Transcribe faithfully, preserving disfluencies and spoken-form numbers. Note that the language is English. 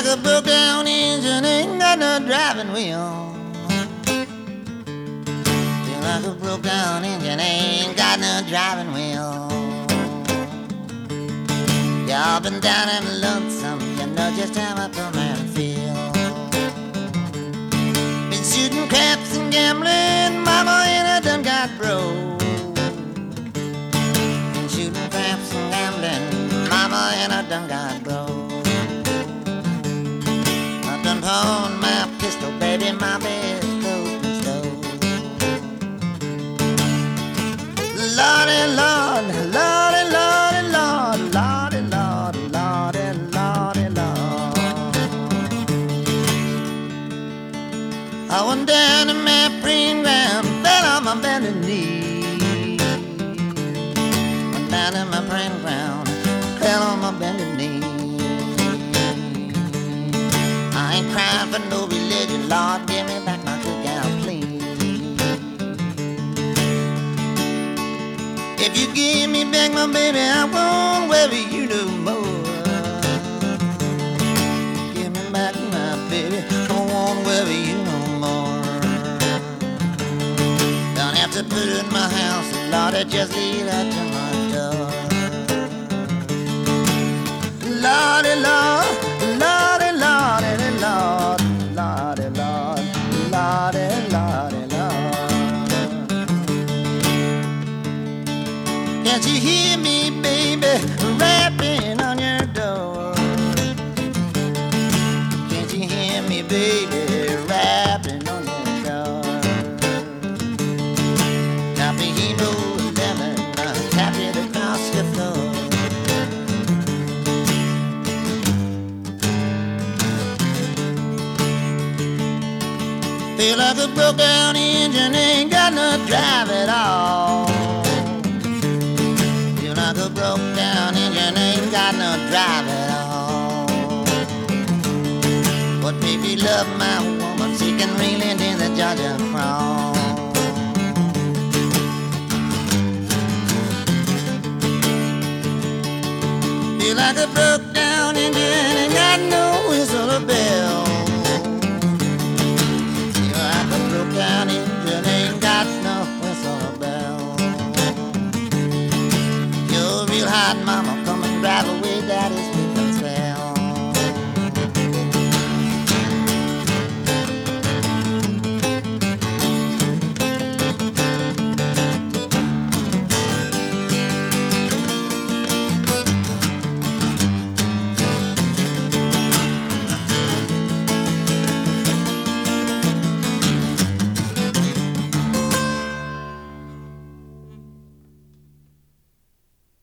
like a broke down engine, ain't got no driving wheel. Feel like a broke down engine, ain't got no driving wheel. Yeah, I've been down and lonesome, you know just how I come and feel. Been shooting craps and gambling, mama, and I done got broke. Been shooting craps and gambling, mama, and I done got broke. I done pawned my pistol, baby, my best coat and stove. Lordy, Lord, Lordy, Lordy, Lord, Lordy, Lord, Lordy, Lordy, Lord. I went down to my praying ground, fell on my bended knee. Went down to my praying ground, fell on my bended knee. I ain't crying for no religion, Lord, give me back my cookout, please. If you give me back my baby, I won't worry you no more. Give me back my baby, I won't worry you no more. Don't have to put it in my house, Lord, just leave that to my door. Lordy, Lord, Lordy, Lordy, Lord, Lordy, Lord, Lordy, Lordy, Lord. Can't you hear me, baby, rapping on your door? Can't you hear me, baby, rapping on your door? Tap the hero lemon, tap it across your floor. Feel like a broke down engine, ain't got no drive at all. Feel like a broke down engine, ain't got no drive at all. What made me love my woman, she can reel into the Georgia crawl. Feel like a broke